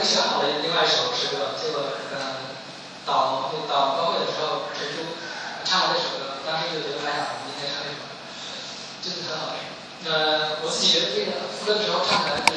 选好了另外一首诗歌，结果导高会的时候，陈叔唱了这首歌，当时就觉得哎呀，我们应该唱这首，真的很好听。我自己觉得这个副歌的时候唱起来。